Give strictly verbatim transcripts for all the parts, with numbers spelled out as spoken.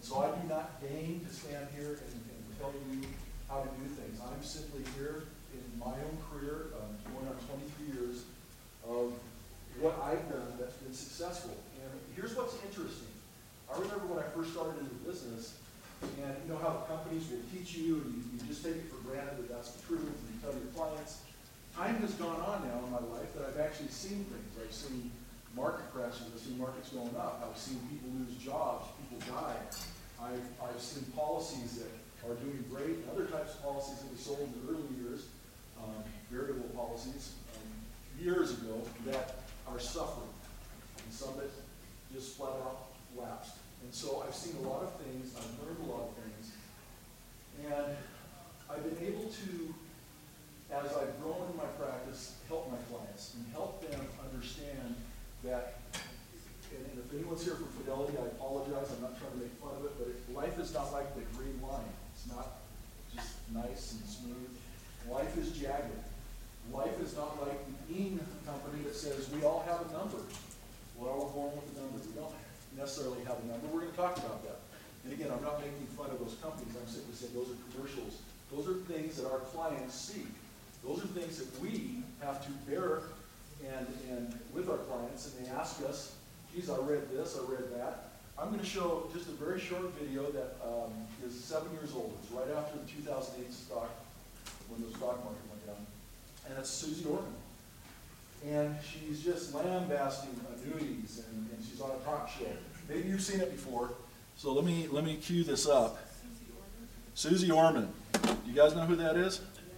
And so I do not deign to stand here and, and tell you how to do things. I'm simply here in my own career, um, going on twenty-three years, of what I've done that's been successful. And here's what's interesting. I remember when I first started in the business, and you know how the companies will teach you, and you, you just take it for granted that that's the truth, and you tell your clients. Time has gone on now in my life that I've actually seen things. I've seen market crashes, I've seen markets going up, I've seen people lose jobs, people die. I've, I've seen policies that are doing great, and other types of policies that we sold in the early years, um, variable policies, um, years ago, that are suffering, and some that just flat out lapsed. And so I've seen a lot of things, I've learned a lot of things, and I've been able to, as I've grown in my practice, help my clients and help them understand that, and, and if anyone's here for Fidelity, I apologize, I'm not trying to make fun of it, but it, life is not like the green line. It's not just nice and smooth. Life is jagged. Life is not like the Eaton company that says we all have a number. Well, we're born with a number. We don't necessarily have a number. We're going to talk about that. And again, I'm not making fun of those companies. I'm simply saying those are commercials. Those are things that our clients see. Those are things that we have to bear and, and with our clients, and they ask us, geez, I read this, I read that. I'm going to show just a very short video that um, is seven years old. It's right after the two thousand eight stock, when the stock market went down. And it's Susie Orman. And she's just lambasting annuities, and, and she's on a talk show. Maybe you've seen it before. So let me let me cue this up. Susie Orman. Do you guys know who that is?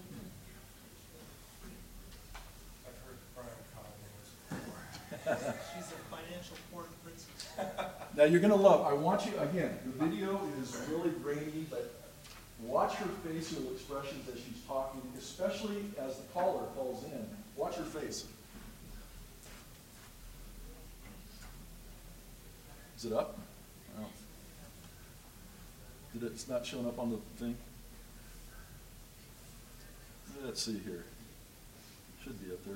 I've heard Brian Cobb. She's a financial porn princess. Now you're going to love, I want you, again, the video is really grainy, but watch her facial expressions as she's talking, especially as the caller calls in. Watch her face. Is it up? Oh. Did it, it's not showing up on the thing? Let's see here. Should be up there.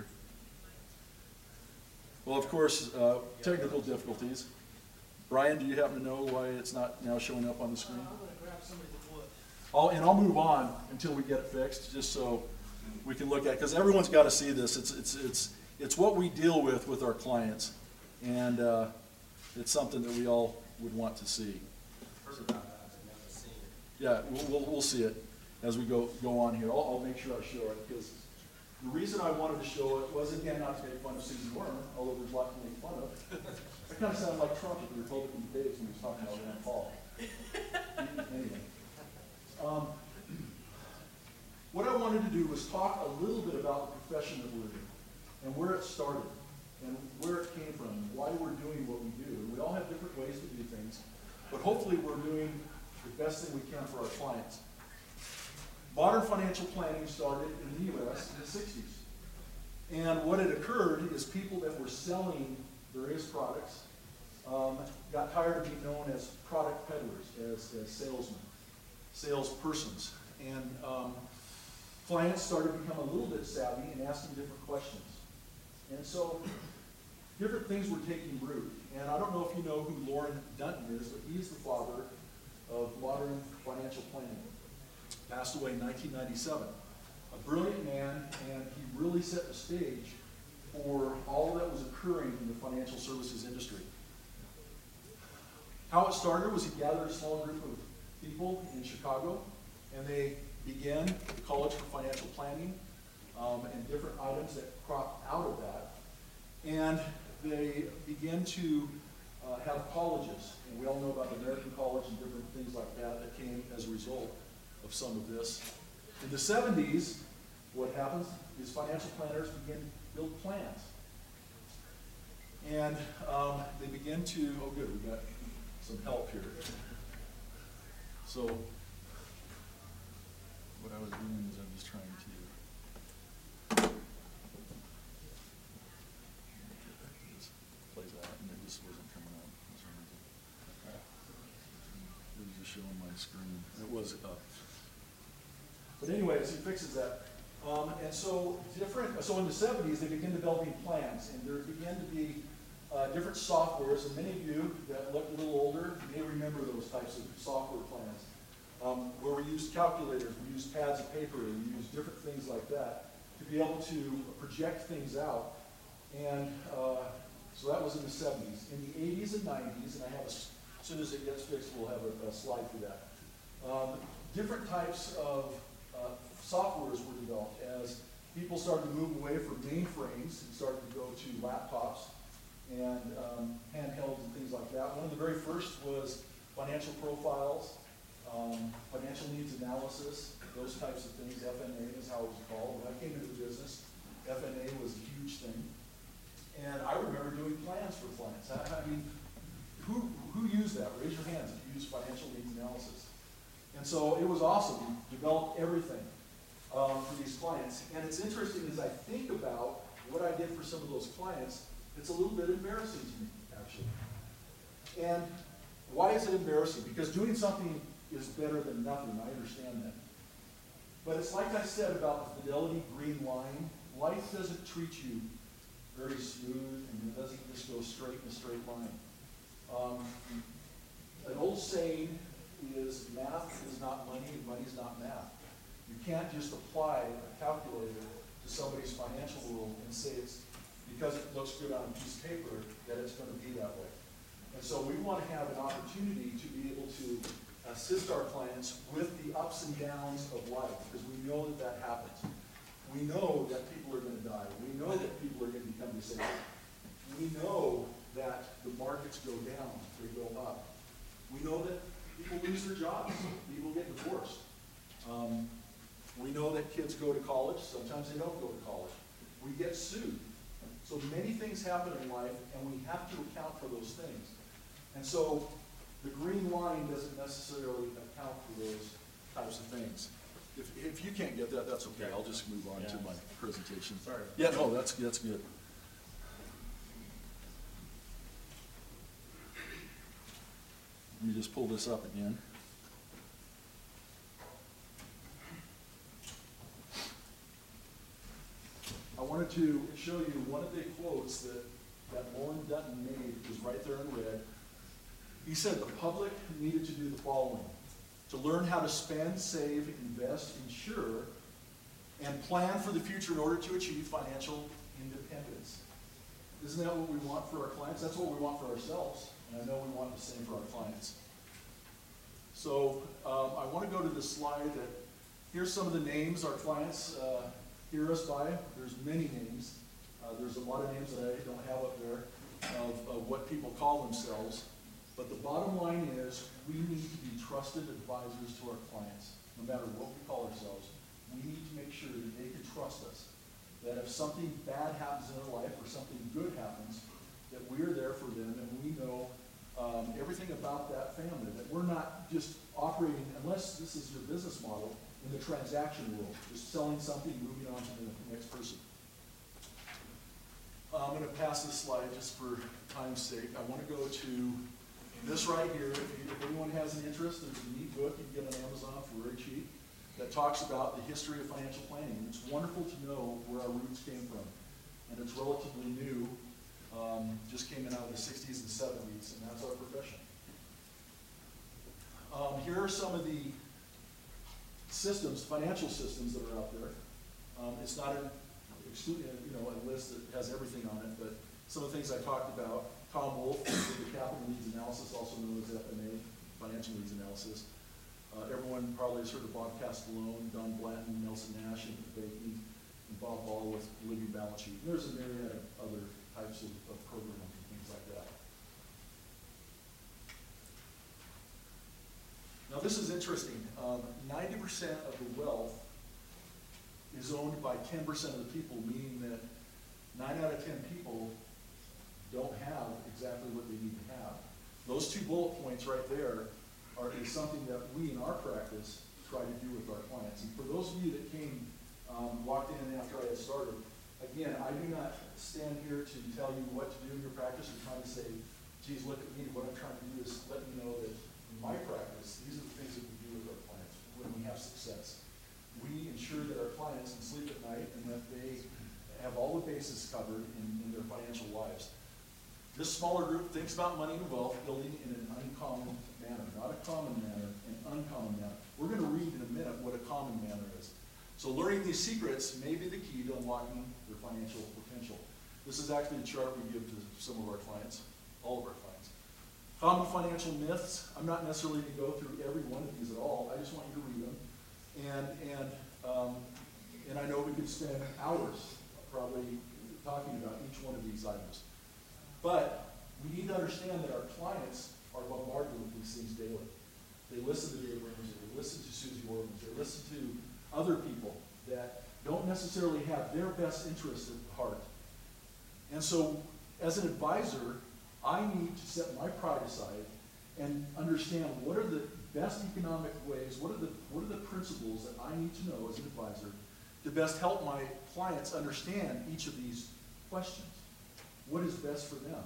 Well, of course, uh, technical difficulties. Brian, do you happen to know why it's not now showing up on the screen? I'm going to grab somebody that would. I'll, and I'll move on until we get it fixed, just so we can look at it, because everyone's got to see this. It's, it's, it's, it's what we deal with with our clients, and uh, it's something that we all would want to see. Heard about that, I've never seen it. Yeah, we'll, we'll, we'll see it as we go, go on here. I'll, I'll make sure I show it, because the reason I wanted to show it was, again, not to make fun of Susie Orman, although there's a lot to make fun of. I kind of sounded like Trump at the Republican debates when he was talking about Rand Paul. Anyway. Um, what I wanted to do was talk a little bit about the profession that we're in, and where it started, and where it came from, and why we're doing what we do. And we all have different ways to do things, but hopefully we're doing the best thing we can for our clients. Modern financial planning started in the U S in the sixties. And what had occurred is people that were selling various products um, got tired of being known as product peddlers, as, as salesmen, salespersons. And um, clients started to become a little bit savvy and asking different questions. And so different things were taking root. And I don't know if you know who Loren Dunton is, but he's the father of modern financial planning. Passed away in nineteen ninety-seven. A brilliant man, and he really set the stage for all that was occurring in the financial services industry. How it started was he gathered a small group of people in Chicago, and they began the College for Financial Planning um, and different items that cropped out of that. And they began to uh, have colleges, and we all know about the American College and different things like that that came as a result of some of this. In the seventies, what happens is financial planners begin to build plans. And um, they begin to, oh good, we got some help here. So, what I was doing is I'm just trying to play that, and it just wasn't coming up for some reason. It was just showing my screen. It was up. But anyways, he fixes that. Um, and so different, so in the seventies, they begin developing plans, and there began to be uh, different softwares, and many of you that look a little older may remember those types of software plans, um, where we used calculators, we used pads of paper, we used different things like that to be able to project things out. And uh, so that was in the seventies. In the eighties and nineties, and I have a, as soon as it gets fixed, we'll have a, a slide for that. Um, different types of uh, softwares were developed as people started to move away from mainframes and started to go to laptops and um, handhelds and things like that. One of the very first was financial profiles, um, financial needs analysis, those types of things. F N A is how it was called. When I came into the business, F N A was a huge thing. And I remember doing plans for clients. I, I mean, who, who used that? Raise your hands if you use financial needs analysis. And so it was awesome. We developed everything um, for these clients. And it's interesting as I think about what I did for some of those clients, it's a little bit embarrassing to me, actually. And why is it embarrassing? Because doing something is better than nothing. I understand that. But it's like I said about the Fidelity Green Line. Life doesn't treat you very smooth, and it doesn't just go straight in a straight line. Um, an old saying is math is not money and money is not math. You can't just apply a calculator to somebody's financial world and say it's because it looks good on a piece of paper that it's going to be that way. And so we want to have an opportunity to be able to assist our clients with the ups and downs of life, because we know that that happens. We know that people are going to die. We know that people are going to become disabled. We know that the markets go down, they go up. We know that people lose their jobs. People get divorced. Um, we know that kids go to college. Sometimes they don't go to college. We get sued. So many things happen in life, and we have to account for those things. And so the green line doesn't necessarily account for those types of things. If, if you can't get that, that's okay. I'll just move on Yeah. to my presentation. Sorry. Yeah, no, that's, that's good. Let me just pull this up again. I wanted to show you one of the quotes that, that Warren Dutton made, is right there in red. He said the public needed to do the following: to learn how to spend, save, invest, insure, and plan for the future in order to achieve financial independence. Isn't that what we want for our clients? That's what we want for ourselves, and I know we want the same for our clients. So um, I want to go to this slide that, here's some of the names our clients uh, hear us by. There's many names. Uh, there's a lot of names that I don't have up there of, of what people call themselves. But the bottom line is, we need to be trusted advisors to our clients. No matter what we call ourselves, we need to make sure that they can trust us. That if something bad happens in their life or something good happens, that we're there for them and we know um, everything about that family. That we're not just operating, unless this is your business model, in the transaction world, just selling something, moving on to the next person. Uh, I'm going to pass this slide just for time's sake. I want to go to this right here. If, you, if anyone has an interest, there's a neat book you can get on Amazon for very cheap that talks about the history of financial planning. It's wonderful to know where our roots came from. And it's relatively new. Um, just came in out of the sixties and seventies, and that's our profession. Um, here are some of the systems, financial systems that are out there. Um, it's not an, you know, a list that has everything on it, but some of the things I talked about. Tom Wolfe, the capital needs analysis, also known as F N A, financial needs analysis. Uh, everyone probably has heard of Bob Castellone, Don Blanton, Nelson Nash, and Bacon, and Bob Ball with Living Balance Sheet. And there's a myriad of other types of, of programs and things like that. Now this is interesting. Um, ninety percent of the wealth is owned by ten percent of the people, meaning that nine out of ten people don't have exactly what they need to have. Those two bullet points right there are is something that we in our practice try to do with our clients. And for those of you that came, um, walked in after I had started, again, I do not stand here to tell you what to do in your practice or trying to say, geez, look at me. What I'm trying to do is let you know that in my practice, these are the things that we do with our clients when we have success. We ensure that our clients can sleep at night and that they have all the bases covered in, in their financial lives. This smaller group thinks about money and wealth building in an uncommon manner, not a common manner, an uncommon manner. We're going to read in a minute what a common manner is. So learning these secrets may be the key to unlocking their financial potential. This is actually a chart we give to some of our clients, all of our clients. Common financial myths. I'm not necessarily going to go through every one of these at all. I just want you to read them. And, and, um, and I know we could spend hours probably talking about each one of these items. But we need to understand that our clients are bombarded with these things daily. They listen to Dave Ramsey, they listen to Susie Orleans, they listen to other people that don't necessarily have their best interest at heart. And so, as an advisor, I need to set my pride aside and understand what are the best economic ways, what are the, what are the principles that I need to know as an advisor to best help my clients understand each of these questions. What is best for them?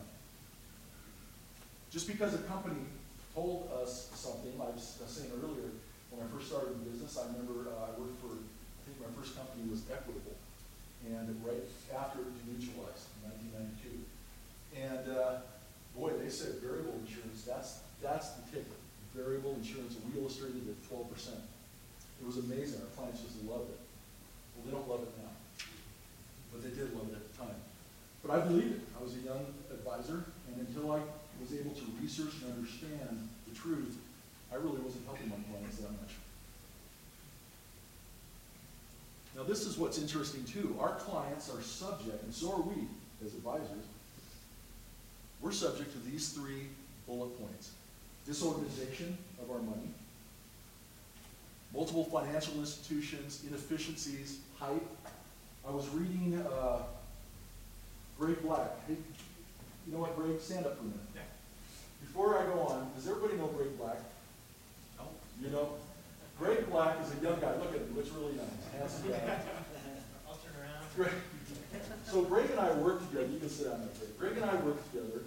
Just because a company told us something, I was saying earlier, when I first started in business, I remember uh, I worked for, I think my first company was Equitable, and right after it demutualized in nineteen ninety-two. And uh, boy, they said variable insurance, that's, that's the ticket. Variable insurance, and we illustrated at twelve percent. It was amazing, our clients just loved it. Well, they don't love it now, but they did love it at the time. But I believed it. I was a young advisor, and until I was able to research and understand the truth, I really wasn't helping my clients that much. Now this is what's interesting too. Our clients are subject, and so are we as advisors, we're subject to these three bullet points. Disorganization of our money, multiple financial institutions, inefficiencies, hype. I was reading uh, Greg Black. Hey, you know what, Greg? Stand up for a minute. Yeah. Before I go on, does everybody know Greg Black? No. You know? Greg Black is a young guy. Look at him. He looks really young. He's a handsome guy. I'll turn around. Greg. So Greg and I worked together. You can sit down there, Greg. Greg and I worked together.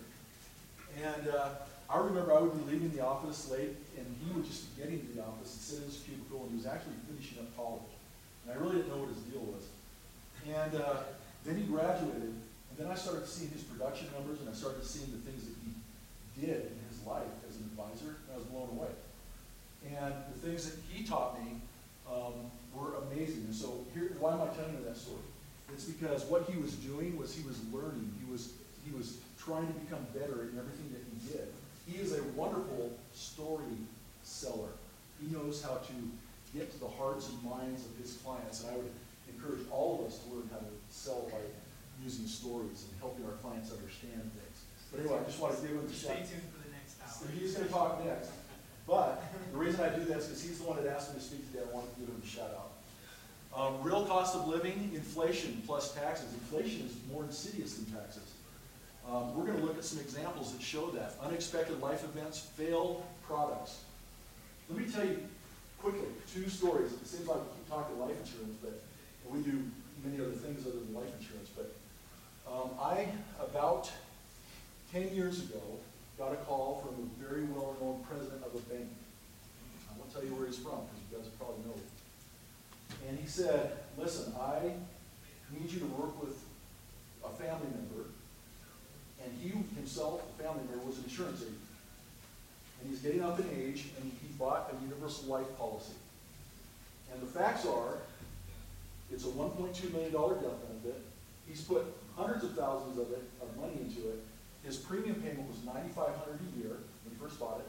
And uh, I remember I would be leaving the office late, and he would just be getting to the office and sit in his cubicle, and he was actually finishing up college. And I really didn't know what his deal was. And uh, then he graduated, and then I started seeing his production numbers, and I started seeing the things that he did in his life as an advisor, and I was blown away. And the things that he taught me um, were amazing. And so here, why am I telling you that story? It's because what he was doing was he was learning. He was, he was trying to become better in everything that he did. He is a wonderful story seller. He knows how to get to the hearts and minds of his clients. And I would encourage all of us to learn how to sell by using stories and helping our clients understand things. But anyway, I just want to give him a Stay shout. tuned for the next hour. He's going to talk next. But the reason I do that is because he's the one that asked me to speak today. I want to give him a shout out. Um, real cost of living, inflation plus taxes. Inflation is more insidious than taxes. Um, we're going to look at some examples that show that. Unexpected life events, failed products. Let me tell you quickly two stories. It seems like we keep talking life insurance, but we do many other things other than life insurance. But um, I, about ten years ago, got a call from a very well-known president of a bank. I won't tell you where he's from because you guys probably know it. And he said, listen, I need you to work with a family member. And he himself, the family member, was an insurance agent. And he's getting up in age, and he bought a universal life policy. And the facts are, it's a one point two million dollar death benefit. He's put hundreds of thousands of it, of money into it. His premium payment was ninety-five hundred dollars a year when he first bought it.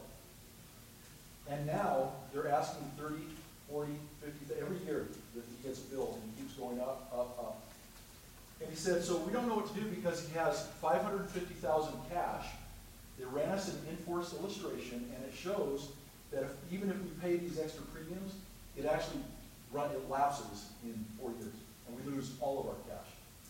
And now they're asking thirty, forty, fifty, every year that he gets billed, and he keeps going up, up, up. And he said, so we don't know what to do because he has five hundred fifty thousand dollars cash. They ran us an in-force illustration, and it shows that if, even if we pay these extra premiums, it actually run, it lapses in four years, and we lose all of our cash.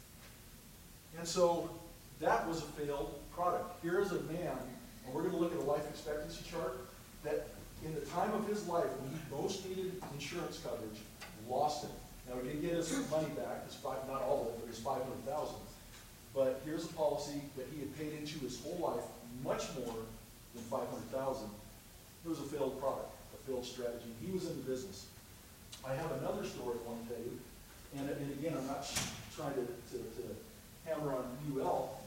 And so that was a failed product. Here is a man, and we're going to look at a life expectancy chart, that in the time of his life, when he most needed insurance coverage, lost it. Now, he didn't get his money back, his five, not all of it, but his five hundred thousand dollars. But here's a policy that he had paid into his whole life, much more than five hundred thousand dollars. It was a failed product, a failed strategy. He was in the business. I have another story I want to tell you, and, and again, I'm not trying to, to, to hammer on U L,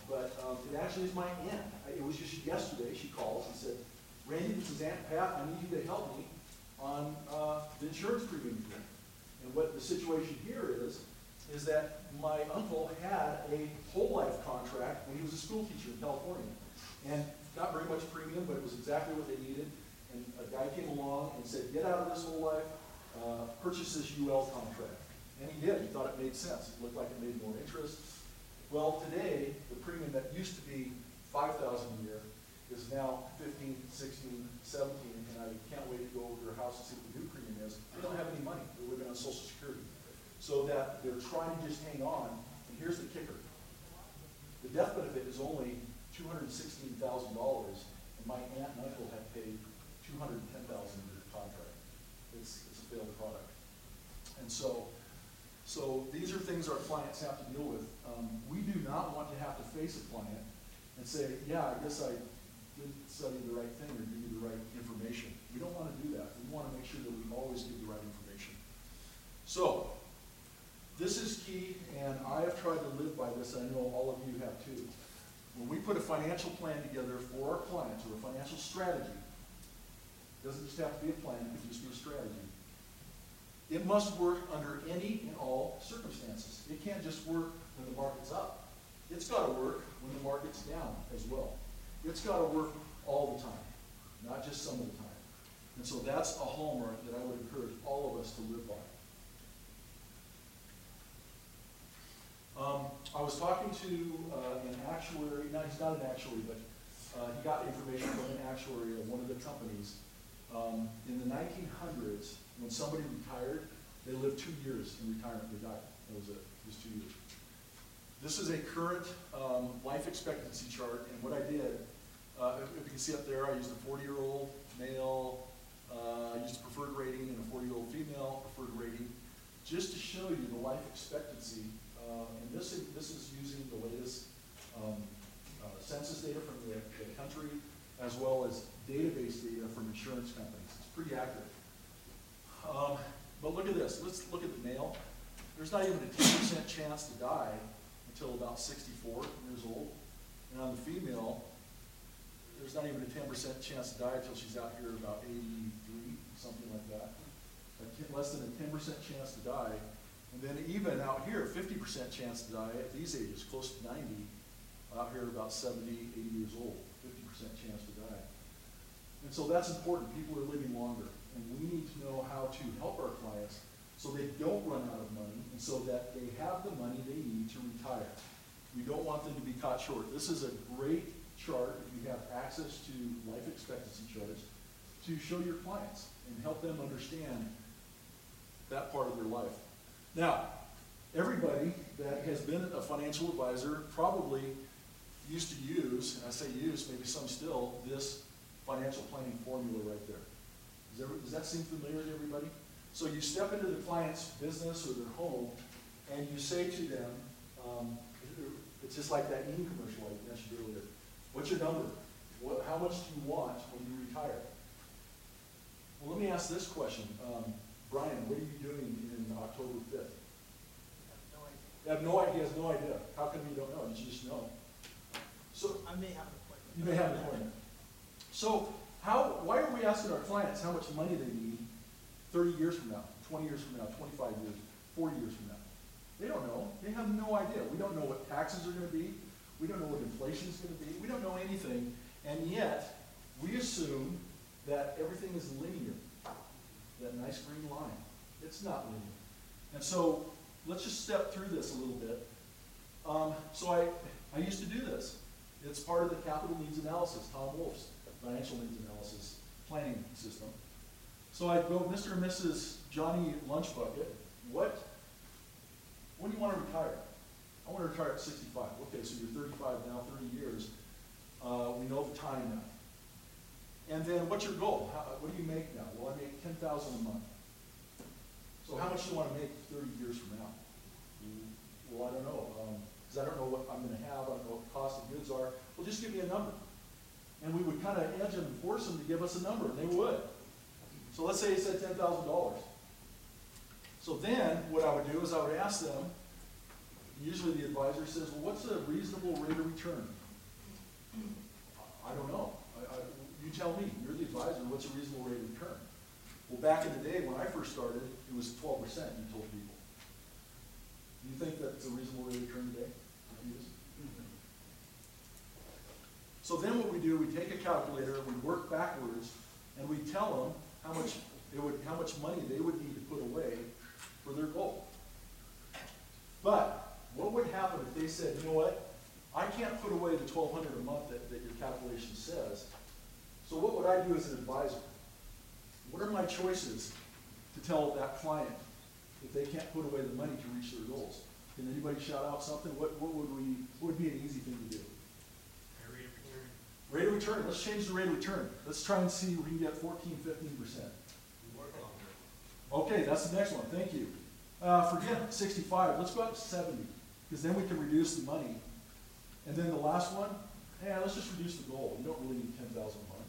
but um, it actually is my aunt. I- It was just yesterday, she calls and said, Randy, this is Aunt Pat, I need you to help me on uh, the insurance premium thing. And what the situation here is, is that my uncle had a whole life contract when he was a school teacher in California. And not very much premium, but it was exactly what they needed. And a guy came along and said, get out of this whole life, uh, purchase this U L contract. And he did, he thought it made sense. It looked like it made more interest. Well, today, the premium that used to be five thousand dollars a year is now fifteen, sixteen, seventeen, and I can't wait to go over to their house and see what the new premium is. They don't have any money, they're living on Social Security. So that they're trying to just hang on, and here's the kicker. The death benefit is only two hundred sixteen thousand dollars, and my aunt and uncle have paid two hundred ten thousand dollars in their contract. It's, it's a failed product. And so, so these are things our clients have to deal with. Um, we do not want to have to face a client and say, yeah, I guess I didn't study the right thing or give you the right information. We don't want to do that. We want to make sure that we always give the right information. So, this is key, and I have tried to live by this. I know all of you have too. When we put a financial plan together for our clients, or a financial strategy, it doesn't just have to be a plan, it can just be a strategy. It must work under any and all circumstances. It can't just work when the market's up. It's got to work when the market's down as well. It's got to work all the time, not just some of the time. And so that's a hallmark that I would encourage all of us to live by. Um, I was talking to uh, an actuary, no, he's not an actuary, but uh, he got information from an actuary of one of the companies. Um, in the nineteen hundreds, when somebody retired, they lived two years in retirement, they died. That was it, just two years. This is a current um, life expectancy chart, and what I did, uh, if, if you can see up there, I used a forty-year-old male, uh, I used a preferred rating, and a forty-year-old female preferred rating, just to show you the life expectancy. Uh, and this is, this is using the latest um, uh, census data from the, the country, as well as database data from insurance companies. It's pretty accurate. Um, but look at this. Let's look at the male. There's not even a ten percent chance to die until about sixty-four years old. And on the female, there's not even a ten percent chance to die until she's out here about eighty-three, something like that. Less than a ten percent chance to die. And then even out here, fifty percent chance to die at these ages, close to ninety, out here about seventy, eighty years old, fifty percent chance to die. And so that's important. People are living longer. And we need to know how to help our clients so they don't run out of money and so that they have the money they need to retire. We don't want them to be caught short. This is a great chart if you have access to life expectancy charts to show your clients and help them understand that part of their life. Now, everybody that has been a financial advisor probably used to use, and I say use, maybe some still, this financial planning formula right there. Does, every, does that seem familiar to everybody? So you step into the client's business or their home, and you say to them, um, it's just like that Eaton commercial I mentioned earlier. What's your number? What, how much do you want when you retire? Well, let me ask this question. Um, Brian, what are you doing in October fifth? I have no idea. He has no idea. How come you don't know? Did you just know? So I may have an appointment. you may have an appointment. So how? Why are we asking our clients how much money they need thirty years from now, twenty years from now, twenty-five years, forty years from now? They don't know. They have no idea. We don't know what taxes are going to be. We don't know what inflation is going to be. We don't know anything. And yet, we assume that everything is linear. That nice green line. It's not linear. And so, let's just step through this a little bit. Um, so I, I used to do this. It's part of the capital needs analysis, Tom Wolf's financial needs analysis planning system. So I go, Mister and Missus Johnny Lunchbucket, what, when do you want to retire? I want to retire at sixty-five. Okay, so you're thirty-five now, thirty years. Uh, we know the time now. And then what's your goal? How, what do you make now? Well, I make ten thousand dollars a month. So how much do you want to make thirty years from now? Well, I don't know, because um, I don't know what I'm going to have. I don't know what the cost of goods are. Well, just give me a number. And we would kind of edge them and force them to give us a number, and they would. So let's say he said ten thousand dollars. So then what I would do is I would ask them, Usually the advisor says, well, what's a reasonable rate of return? I don't know. I, I, you tell me, you're the advisor, what's a reasonable rate of return? Well, back in the day when I first started, it was twelve percent, you told people. Do you think that's a reasonable rate of return today? So then what we do, we take a calculator, we work backwards, and we tell them how much it would, how much money they would need to put away for their goal. But what would happen if they said, you know what, I can't put away the twelve hundred a month that, that your calculation says. So what would I do as an advisor? What are my choices to tell that client if they can't put away the money to reach their goals? Can anybody shout out something? What, what would we, what would be an easy thing to do? Rate of return. Rate of return, let's change the rate of return. Let's try and see if we can get fourteen, fifteen percent. Work longer. Okay, that's the next one, thank you. Uh, forget sixty-five, let's go up to seventy, because then we can reduce the money. And then the last one, yeah, let's just reduce the goal. You don't really need ten thousand a month.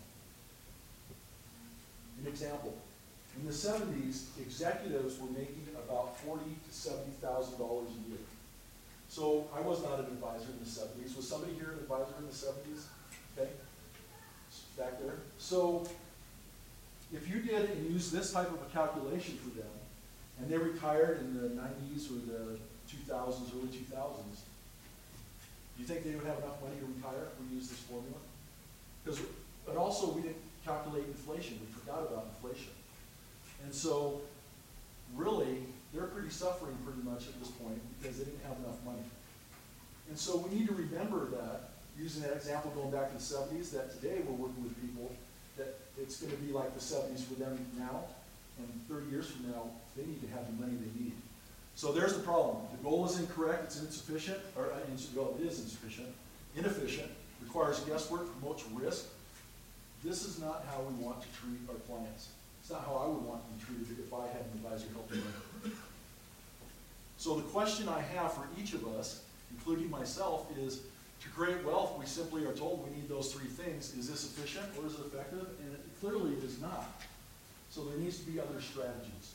An example, in the seventies, executives were making about forty to seventy thousand dollars a year. So I was not an advisor in the seventies. Was somebody here an advisor in the seventies? Okay, back there. So if you did and used this type of a calculation for them, and they retired in the nineties or the two thousands, early two thousands, do you think they would have enough money to retire if we use this formula? Because, but also we didn't calculate inflation. We forgot about inflation. And so, really, they're pretty suffering pretty much at this point because they didn't have enough money. And so we need to remember that, using that example going back to the seventies, that today we're working with people that it's going to be like the seventies for them now, and thirty years from now, they need to have the money they need. So there's the problem. The goal is incorrect, it's insufficient, or uh, well, it is insufficient, inefficient, requires guesswork, promotes risk. This is not how we want to treat our clients. It's not how I would want to be treated if I had an advisor helping me. So the question I have for each of us, including myself, is to create wealth, we simply are told we need those three things. Is this efficient or is it effective? And it, clearly it is not. So there needs to be other strategies.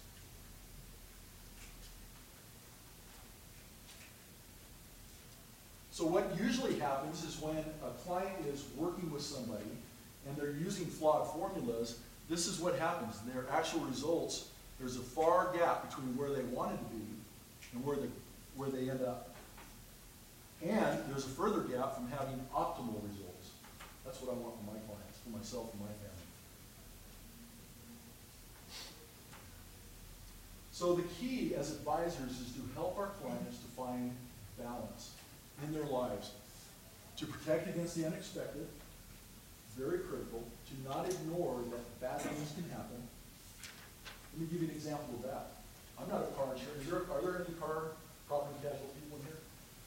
So what usually happens is when a client is working with somebody and they're using flawed formulas, this is what happens. In their actual results, there's a far gap between where they wanted to be and where, the, where they end up. And there's a further gap from having optimal results. That's what I want for my clients, for myself and my family. So the key as advisors is to help our clients to find balance in their lives, to protect against the unexpected, very critical, to not ignore that bad things can happen. Let me give you an example of that. I'm not a car insurance. Is there, are there any car property casualty people in here?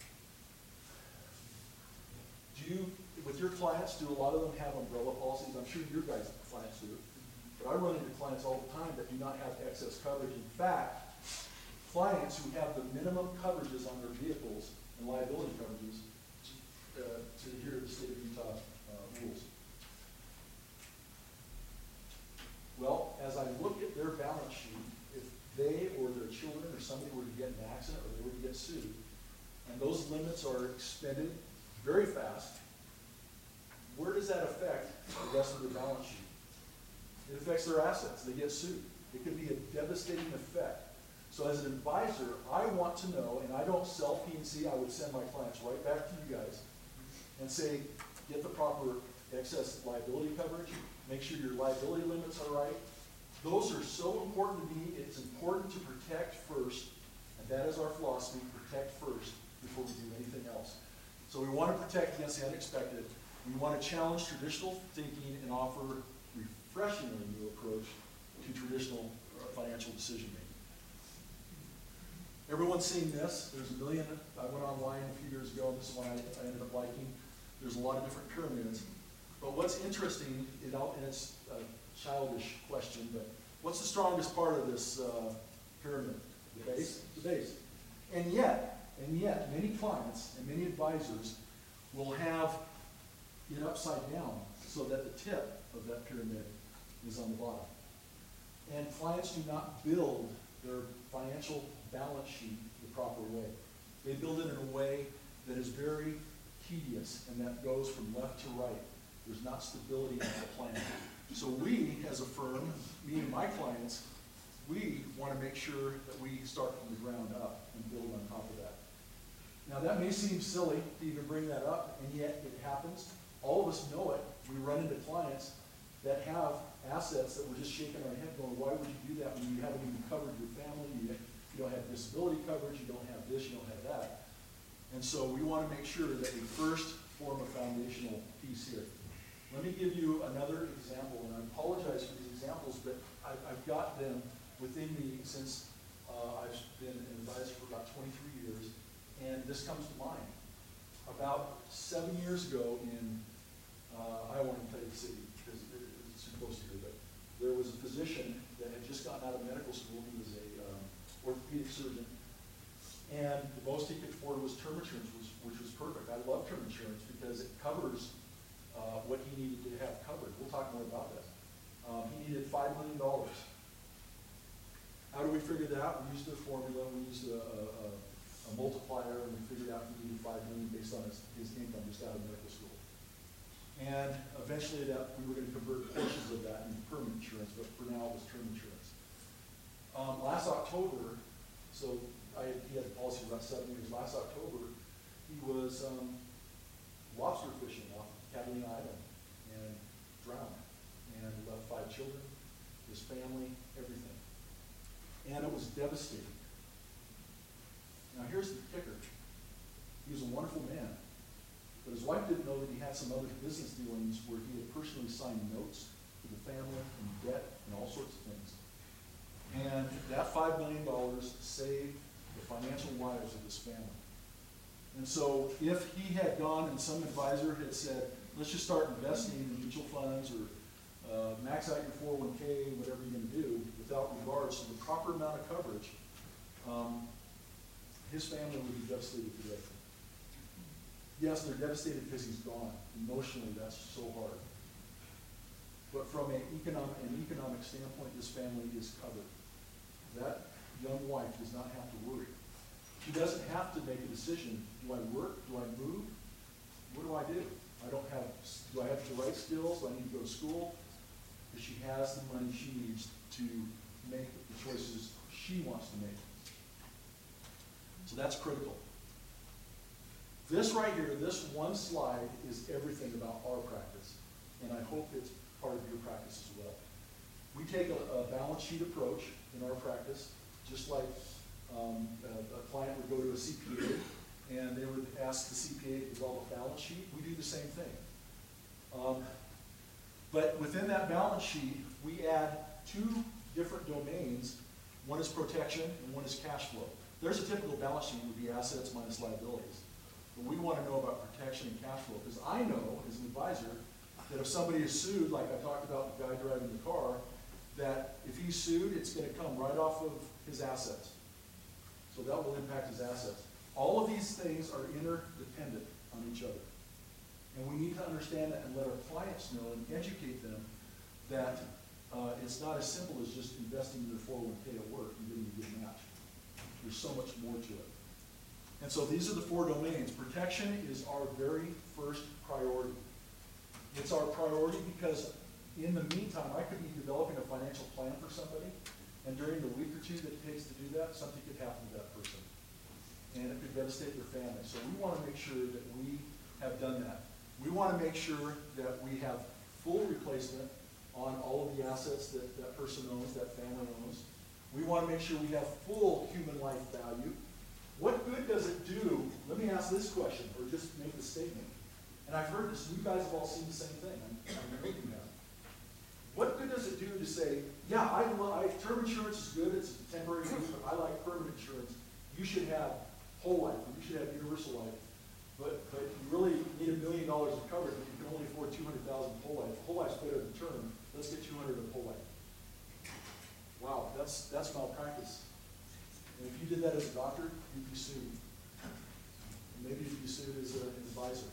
Do you, with your clients, do a lot of them have umbrella policies? I'm sure your guys' clients do. But I run into clients all the time that do not have excess coverage. In fact, clients who have the minimum coverages on their vehicles and liability coverages uh, to adhere to the state of Utah uh, rules. Well, as I look at their balance sheet, if they or their children or somebody were to get in an accident or they were to get sued, and those limits are expended very fast, where does that affect the rest of the balance sheet? It affects their assets. They get sued. It could be a devastating effect. So as an advisor, I want to know, and I don't sell P and C, I would send my clients right back to you guys and say, get the proper excess liability coverage, make sure your liability limits are right. Those are so important to me. It's important to protect first, and that is our philosophy, protect first before we do anything else. So we want to protect against the unexpected. We want to challenge traditional thinking and offer a refreshingly new approach to traditional financial decision making. Everyone's seen this. There's a million. I went online a few years ago, and this is one I, I ended up liking. There's a lot of different pyramids. But what's interesting, you know, and it's a childish question, but what's the strongest part of this uh, pyramid? The base? The base. And yet, and yet, many clients and many advisors will have it upside down so that the tip of that pyramid is on the bottom. And clients do not build their financial balance sheet the proper way. They build it in a way that is very tedious and that goes from left to right. There's not stability in the plan. So we, as a firm, me and my clients, we want to make sure that we start from the ground up and build on top of that. Now that may seem silly to even bring that up, and yet it happens. All of us know it. We run into clients that have assets that we're just shaking our head going, why would you do that when you haven't even covered your family, you, you don't have disability coverage, you don't have this, you don't have that. And so we want to make sure that we first form a foundational piece here. Let me give you another example, and I apologize for these examples, but I, I've got them within me since uh, I've been an advisor for about twenty-three years, and this comes to mind. About seven years ago in, uh, I won't even tell you the city because it's too close to here, but there was a physician that had just gotten out of medical school. He was a um, orthopedic surgeon, and the most he could afford was term insurance, was, which was perfect. I love term insurance because it covers uh, what he needed to have covered. We'll talk more about that. Um, he needed five million dollars. How do we figure that out? We used a formula, we used a, a, a multiplier, and we figured out he needed five million dollars based on his, his income just out of medical school. And eventually that we were going to convert portions of that into permanent insurance, but for now it was term insurance. Um, last October, so I had, he had the policy for about seven years. Last October, he was um, lobster fishing off Catalina Island and drowned and left five children, his family, everything. And it was devastating. Now here's the kicker. He was a wonderful man, but his wife didn't know that he had some other business dealings where he had personally signed notes to the family and debt and all sorts of things. And that five million dollars saved the financial lives of his family. And so if he had gone and some advisor had said, let's just start investing in mutual funds or uh, max out your four oh one K, whatever you're going to do, without regards to the proper amount of coverage, um, his family would be devastated today. Yes, they're devastated because he's gone. Emotionally, that's so hard. But from an economic, an economic standpoint, this family is covered. That young wife does not have to worry. She doesn't have to make a decision. Do I work? Do I move? What do I do? I don't have, do I have the right skills? Do I need to go to school? Because she has the money she needs to make the choices she wants to make. So that's critical. This right here, this one slide is everything about our practice. And I hope it's part of your practice as well. We take a, a balance sheet approach in our practice, just like um, a, a client would go to a C P A and they would ask the C P A to develop a balance sheet. We do the same thing. Um, but within that balance sheet, we add two different domains. One is protection and one is cash flow. There's a typical balance sheet would be assets minus liabilities. But we want to know about protection and cash flow because I know as an advisor that if somebody is sued, like I talked about the guy driving the car, that if he's sued, it's going to come right off of his assets. So that will impact his assets. All of these things are interdependent on each other. And we need to understand that and let our clients know and educate them that uh, it's not as simple as just investing in their four oh one K at work and getting a good match. There's so much more to it. And so these are the four domains. Protection is our very first priority. It's our priority because in the meantime, I could be developing a financial plan for somebody, and during the week or two that it takes to do that, something could happen to that person. And it could devastate their family. So we want to make sure that we have done that. We want to make sure that we have full replacement on all of the assets that that person owns, that family owns. We want to make sure we have full human life value. What good does it do? Let me ask this question, or just make a statement. And I've heard this, and you guys have all seen the same thing. I'm, I'm you have. What good does it do to say, yeah, I, I, term insurance is good, it's a temporary thing, but I like permanent insurance. You should have whole life, or you should have universal life. But, but you really need a million dollars of coverage, but you can only afford two hundred thousand dollars whole life. Whole life's better than term. Let's get two hundred of whole life. Wow, that's, that's malpractice. And if you did that as a doctor, you'd be sued. And maybe you'd be sued as a, an advisor.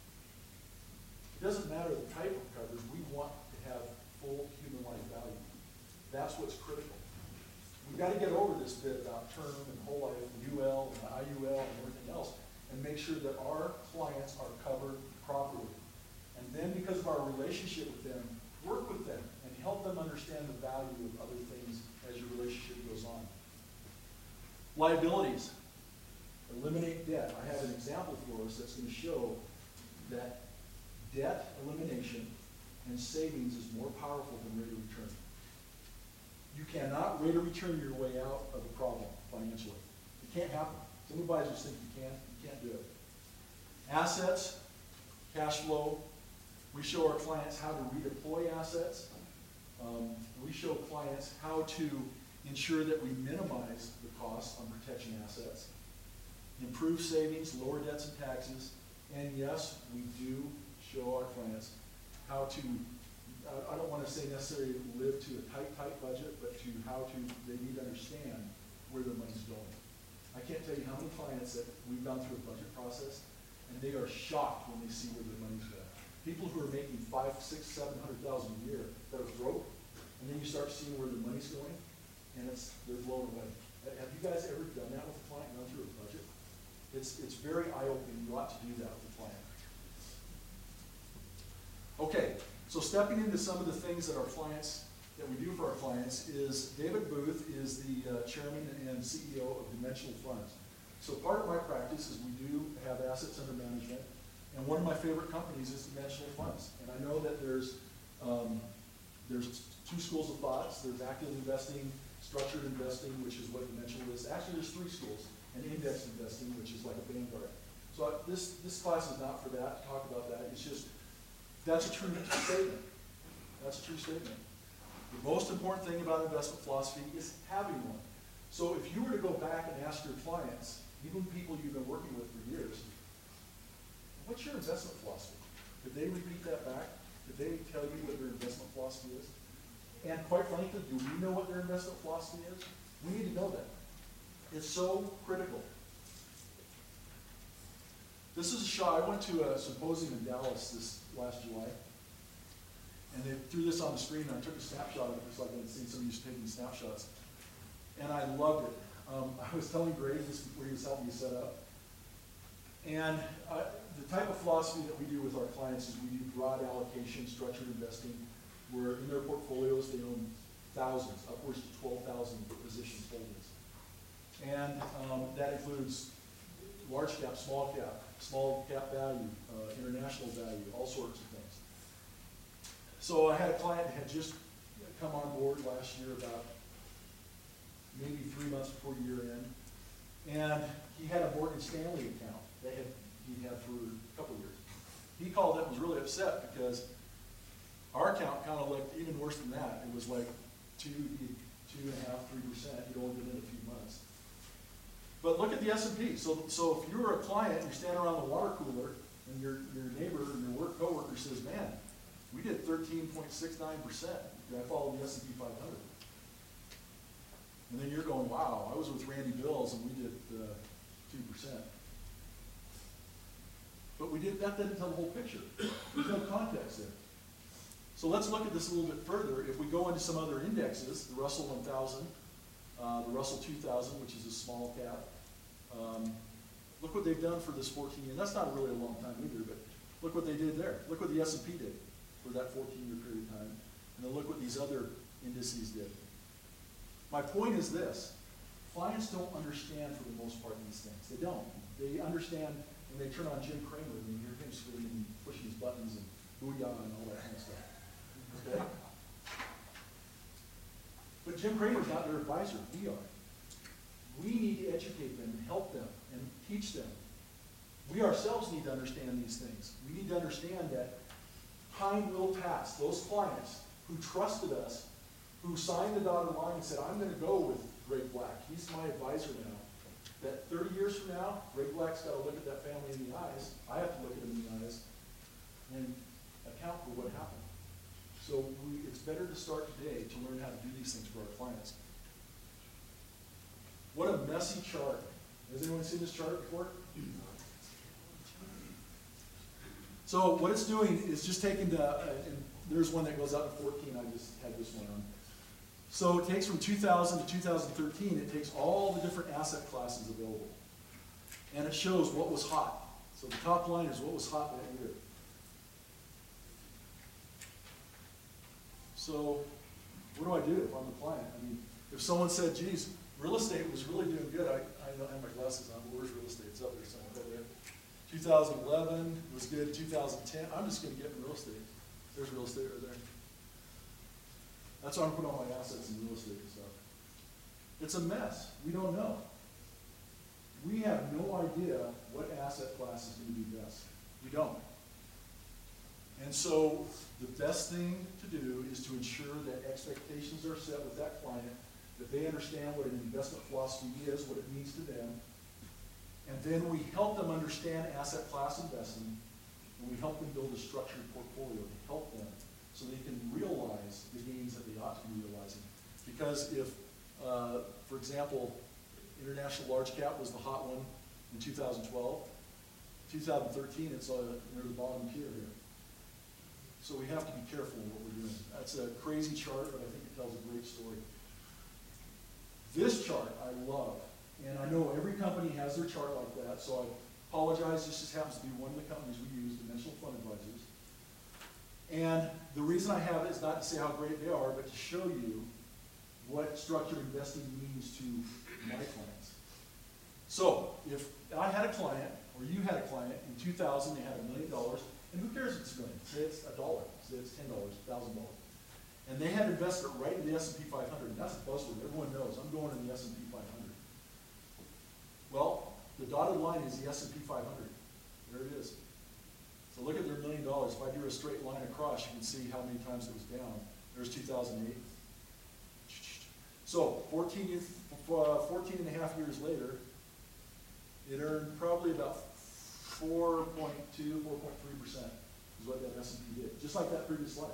It doesn't matter the type of coverage, we want to have full human life value. That's what's critical. we've got to get over this bit about term and whole life, U L and I U L and everything else, and make sure that our clients are covered properly. And then because of our relationship with them, work with them and help them understand the value of other things as your relationship goes on. Liabilities. Eliminate debt. I have an example for us that's going to show that debt elimination and savings is more powerful than rate of return. You cannot rate of return your way out of a problem financially. It can't happen. Some advisors think you can. You can't do it. Assets, cash flow. We show our clients how to redeploy assets. Um, we show clients how to ensure that we minimize the cost on protection assets, improve savings, lower debts and taxes, and yes, we do show our clients how to, I don't want to say necessarily live to a tight, tight budget, but to how to, they need to understand where their money's going. I can't tell you how many clients that we've gone through a budget process, and they are shocked when they see where their money's going. People who are making five, six, seven hundred thousand a year that are broke, and then you start seeing where their money's going, and it's they're blown away. Have you guys ever done that with a client, gone through a budget? It's it's very eye-opening. You ought to do that with a client. Okay, so stepping into some of the things that our clients, that we do for our clients is David Booth is the uh, chairman and C E O of Dimensional Funds. So part of my practice is we do have assets under management, and one of my favorite companies is Dimensional Funds. And I know that there's um, there's two schools of thoughts. There's active investing, structured investing, which is what Dimensional is. Actually, there's three schools, and index investing, which is like a Vanguard. So uh, this this class is not for that, to talk about that. It's just, that's a true statement. That's a true statement. The most important thing about investment philosophy is having one. So if you were to go back and ask your clients, even people you've been working with for years, what's your investment philosophy? Did they repeat that back? Did they tell you what their investment philosophy is? And quite frankly, do we know what their investment philosophy is? We need to know that. It's so critical. This is a shot. I went to a symposium in Dallas this last July, and they threw this on the screen, and I took a snapshot of it, just like I'd seen some of you taking snapshots. And I loved it. Um, I was telling Greg this before he was helping me set up. And uh, the type of philosophy that we do with our clients is we do broad allocation, structured investing, where in their portfolios they own thousands, upwards to twelve thousand position holdings. And um, that includes large cap, small cap, small cap value, uh, international value, all sorts of things. So I had a client that had just come on board last year, about maybe three months before year end, and he had a Morgan Stanley account that had, he had for a couple of years. He called up and was really upset because our account kind of looked even worse than that. It was like two, two and a half, three percent. He'd only been in a few months. But look at the S and P. So, so if you're a client and you're standing around the water cooler and your, your neighbor or your work coworker says, man, we did thirteen point six nine percent. I followed the S and P five hundred. And then you're going, wow, I was with Randy Bills and we did uh, two percent. But we did, that didn't tell the whole picture. There's no context there. So let's look at this a little bit further. If we go into some other indexes, the Russell one thousand, uh, the Russell two thousand, which is a small cap, um, look what they've done for this fourteen year. That's not really a long time either, but look what they did there. Look what the S and P did for that fourteen year period of time. And then look what these other indices did. My point is this. Clients don't understand for the most part these things. They don't. They understand when they turn on Jim Cramer and you hear him screaming and pushing his buttons and booyah and all that kind of stuff. Okay? But Jim Cramer's not their advisor. We are. We need to educate them and help them and teach them. We ourselves need to understand these things. We need to understand that time will pass. Those clients who trusted us, who signed the dotted line and said, I'm going to go with Greg Black. He's my advisor now. That thirty years from now, Greg Black's got to look at that family in the eyes. I have to look at him in the eyes and account for what happened. So we, it's better to start today to learn how to do these things for our clients. What a messy chart. Has anyone seen this chart before? So what it's doing is just taking the, uh, and there's one that goes out to fourteen, I just had this one on. So it takes from two thousand to two thousand thirteen, it takes all the different asset classes available. And it shows what was hot. So the top line is what was hot that year. So what do I do if I'm the client? I mean, if someone said, geez, real estate was really doing good, I, I don't have my glasses on, but where's real estate? It's up there somewhere. Right there. two thousand eleven was good, two thousand ten, I'm just going to get in real estate. There's real estate right there. That's why I'm putting all my assets in real estate and stuff. It's a mess. We don't know. We have no idea what asset class is going to be best. We don't. And so the best thing to do is to ensure that expectations are set with that client, that they understand what an investment philosophy is, what it means to them, and then we help them understand asset class investing, and we help them build a structured portfolio to help them so they can realize the gains that they ought to be realizing. Because if, uh, for example, international large cap was the hot one in two thousand twelve, two thousand thirteen it's uh, near the bottom tier here. So we have to be careful in what we're doing. That's a crazy chart, but I think it tells a great story. This chart I love, and I know every company has their chart like that, so I apologize, this just happens to be one of the companies we use, Dimensional Fund Advisors. And the reason I have it is not to say how great they are, but to show you what structured investing means to my clients. So, if I had a client, or you had a client, in two thousand they had a million dollars, and who cares if it's a million? Say it's a dollar, say it's ten dollars, a thousand dollars. And they had invested right in the S and P five hundred, and that's a buzzword, everyone knows, I'm going in the S and P five hundred. Well, the dotted line is the S and P five hundred, there it is. So look at their million dollars, if I drew a straight line across, you can see how many times it was down. There's two thousand eight. So, fourteen, uh, fourteen and a half years later, it earned probably about four point two, four point three percent is what that S and P did, just like that previous slide.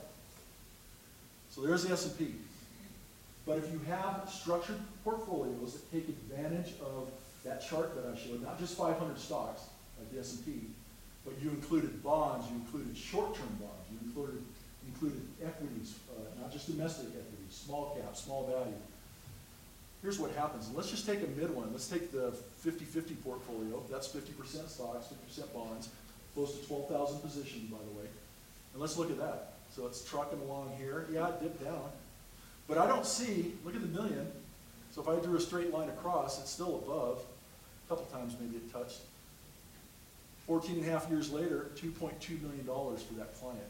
So there's the S and P. But if you have structured portfolios that take advantage of that chart that I showed, not just five hundred stocks, like the S and P, but you included bonds, you included short-term bonds, you included, included equities, uh, not just domestic equities, small cap, small value. Here's what happens. Let's just take a mid one. Let's take the fifty fifty portfolio. That's fifty percent stocks, fifty percent bonds, close to twelve thousand positions, by the way. And let's look at that. So it's trucking along here. Yeah, it dipped down. But I don't see, look at the million. So if I drew a straight line across, it's still above. A couple times maybe it touched. fourteen and a half years later, two point two million dollars for that client.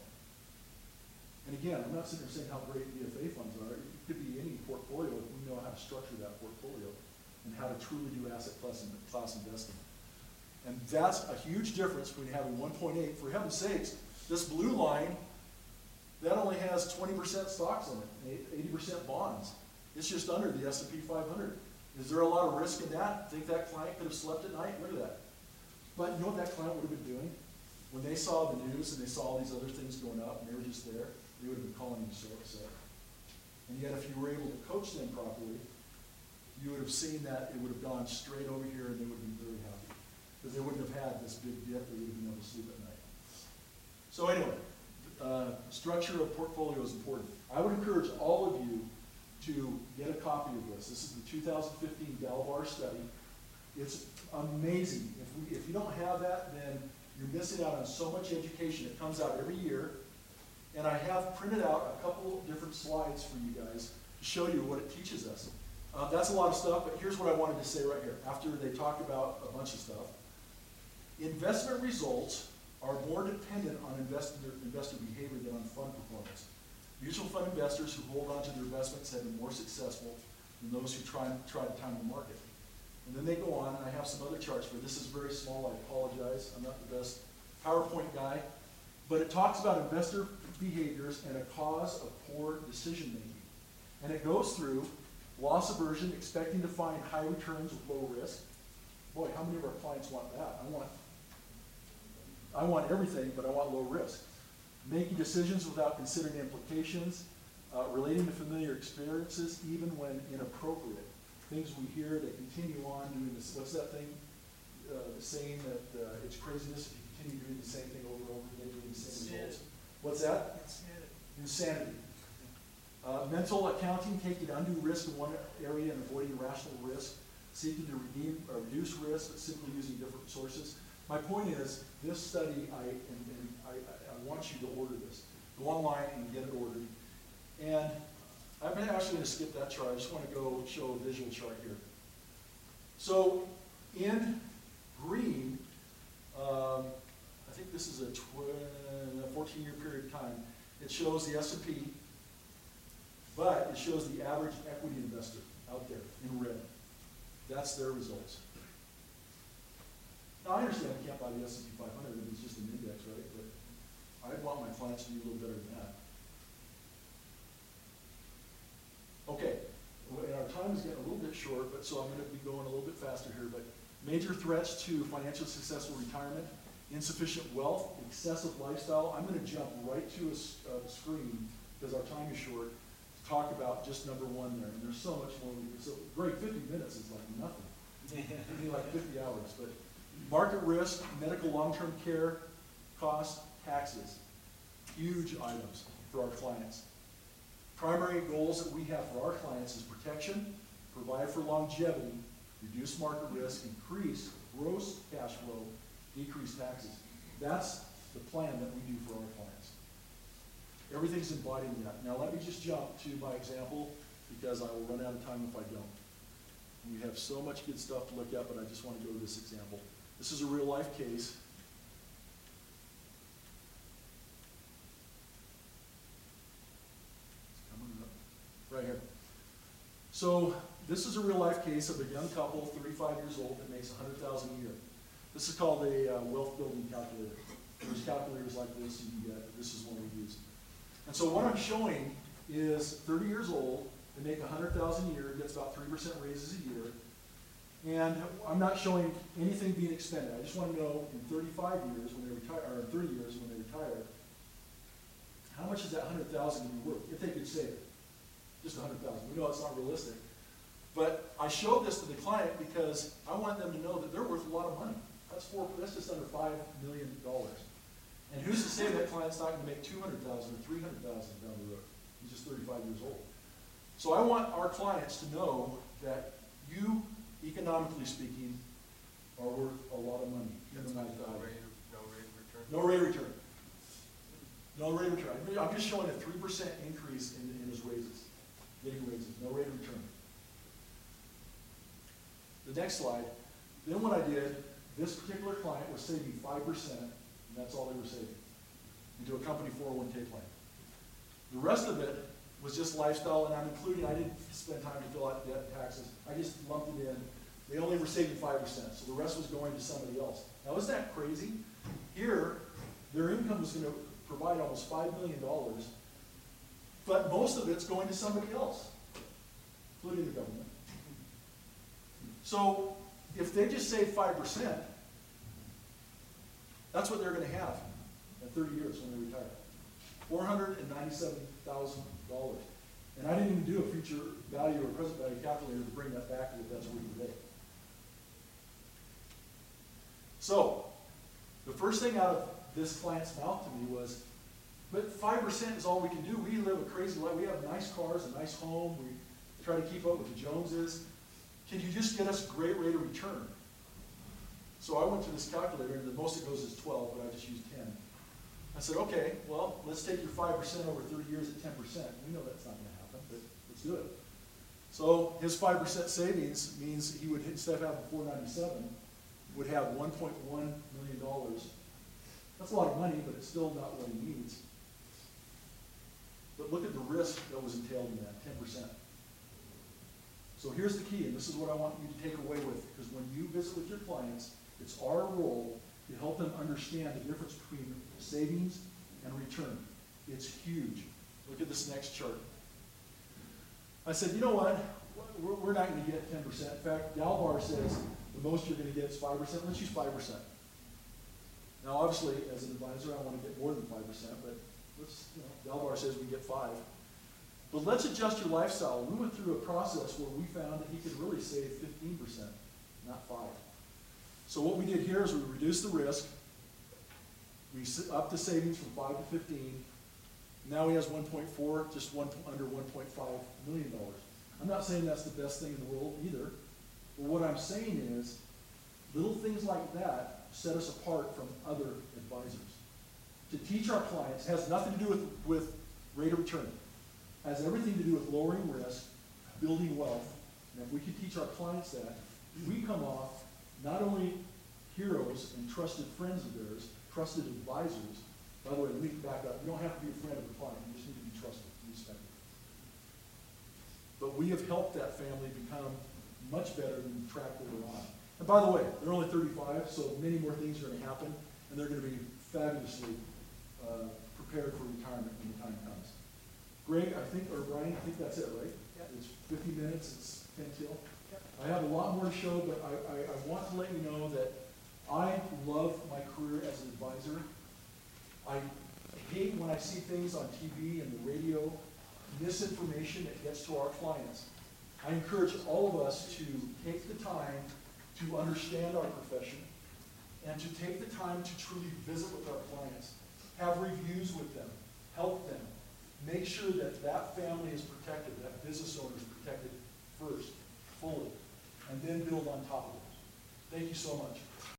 And again, I'm not sitting there saying how great D F A funds are. It could be any portfolio if we know how to structure that portfolio and how to truly do asset class, class investing. And that's a huge difference between having one point eight. For heaven's sakes, this blue line, that only has twenty percent stocks in it, eighty percent bonds. It's just under the S and P five hundred. Is there a lot of risk in that? Think that client could have slept at night? Look at that. But you know what that client would have been doing? When they saw the news and they saw all these other things going up and they were just there, they would have been calling you so upset. And yet if you were able to coach them properly, you would have seen that it would have gone straight over here and they would have been very happy. Because they wouldn't have had this big dip, they would have been able to sleep at night. So anyway, uh, structure of portfolio is important. I would encourage all of you to get a copy of this. This is the two thousand fifteen Dalbar study. It's amazing. If, we, if you don't have that, then you're missing out on so much education. It comes out every year. And I have printed out a couple of different slides for you guys to show you what it teaches us. Uh, that's a lot of stuff, but here's what I wanted to say right here. After they talked about a bunch of stuff. Investment results are more dependent on investor, investor behavior than on fund performance. Mutual fund investors who hold on to their investments have been more successful than those who try, try to time the market. And then they go on, and I have some other charts for this. Is very small, I apologize. I'm not the best PowerPoint guy. But it talks about investor behaviors and a cause of poor decision making. And it goes through loss aversion, expecting to find high returns with low risk. Boy, how many of our clients want that? I want, I want everything, but I want low risk. Making decisions without considering implications, uh, relating to familiar experiences, even when inappropriate. Things we hear that continue on doing this. What's that thing? Uh, saying that uh, it's craziness if you continue doing the same thing over and over again, doing the same results. What's that? Insanity. Insanity. Uh, mental accounting, taking undue risk in one area and avoiding irrational risk, seeking to redeem or reduce risk, but simply using different sources. My point is, this study, I, and, and I, I want you to order this. Go online and get it ordered. And I'm actually going to skip that chart. I just want to go show a visual chart here. So in green, um, I think this is a fourteen year period of time. It shows the S and P, but it shows the average equity investor out there in red. That's their results. Now I understand we can't buy the S and P five hundred, it's just an index, right? But I want my clients to do a little better than that. Okay, and our time is getting a little bit short, but so I'm going to be going a little bit faster here. But major threats to financially successful retirement: insufficient wealth, excessive lifestyle. I'm going to jump right to a uh, screen because our time is short to talk about just number one there. And there's so much more. So great, fifty minutes is like nothing. It'd be like fifty hours. But market risk, medical long-term care costs, taxes, huge items for our clients. Primary goals that we have for our clients is protection, provide for longevity, reduce market risk, increase gross cash flow, decrease taxes. That's the plan that we do for our clients. Everything's embodied in that. Now let me just jump to my example because I will run out of time if I don't. We have so much good stuff to look at, but I just want to go to this example. This is a real life case. Right here. So this is a real life case of a young couple, thirty-five years old, that makes one hundred thousand dollars a year. This is called a uh, wealth building calculator. There's calculators like this you can get. This is one we use. And so what I'm showing is thirty years old, they make one hundred thousand dollars a year, gets about three percent raises a year. And I'm not showing anything being expended. I just want to know in thirty-five years when they retire, or in thirty years when they retire, how much is that one hundred thousand dollars going to be worth if they could save it? Just one hundred thousand dollars. We know it's not realistic. But I showed this to the client because I want them to know that they're worth a lot of money. That's four, that's just under five million dollars. And who's to say that client's not going to make two hundred thousand dollars or three hundred thousand dollars down the road? He's just thirty-five years old. So I want our clients to know that you, economically speaking, are worth a lot of money. That's no rate, no rate of return. No rate of return. No rate of return. I'm just showing a three percent increase in, in his raises. Getting raises, no rate of return. The next slide. Then what I did, this particular client was saving five percent, and that's all they were saving, into a company four oh one K plan. The rest of it was just lifestyle, and I'm including, I didn't spend time to fill out debt and taxes. I just lumped it in. They only were saving five percent, so the rest was going to somebody else. Now, isn't that crazy? Here, their income was going to provide almost five million dollars, but most of it's going to somebody else, including the government. So if they just save five percent, that's what they're going to have in thirty years when they retire. four hundred ninety-seven thousand dollars. And I didn't even do a future value or present value calculator to bring that back to what that's worth today. So the first thing out of this client's mouth to me was, but five percent is all we can do. We live a crazy life. We have nice cars, a nice home. We try to keep up with the Joneses. Can you just get us a great rate of return? So I went to this calculator, and the most it goes is twelve, but I just used ten. I said, okay, well, let's take your five percent over thirty years at ten percent. We know that's not going to happen, but let's do it. So his five percent savings means he would, instead of having four ninety-seven, would have one point one million dollars. That's a lot of money, but it's still not what he needs. But look at the risk that was entailed in that, ten percent. So here's the key, and this is what I want you to take away with, because when you visit with your clients, it's our role to help them understand the difference between savings and return. It's huge. Look at this next chart. I said, you know what? We're, we're not going to get ten percent. In fact, Dalbar says the most you're going to get is five percent. Let's use five percent. Now, obviously, as an advisor, I want to get more than five percent, but let's, you know, Dalbar says we get five. But let's adjust your lifestyle. We went through a process where we found that he could really save fifteen percent, not five. So what we did here is we reduced the risk. We upped the savings from five to fifteen. Now he has one point four, just one, under one point five million dollars. I'm not saying that's the best thing in the world either, but what I'm saying is, little things like that set us apart from other advisors. To teach our clients has nothing to do with, with rate of return. Has everything to do with lowering risk, building wealth, and if we can teach our clients that, we come off not only heroes and trusted friends of theirs, trusted advisors. By the way, let me back up. You don't have to be a friend of a client. You just need to be trusted and respected. But we have helped that family become much better than the track they were on. And by the way, they're only thirty-five, so many more things are going to happen, and they're going to be fabulously uh, prepared for retirement when the time comes. Greg, I think, or Brian, I think that's it, right? Yep. It's fifty minutes, it's ten till. Yep. I have a lot more to show, but I, I, I want to let you know that I love my career as an advisor. I hate when I see things on T V and the radio, misinformation that gets to our clients. I encourage all of us to take the time to understand our profession and to take the time to truly visit with our clients, have reviews with them, help them, make sure that that family is protected, that business owner is protected first, fully, and then build on top of it. Thank you so much.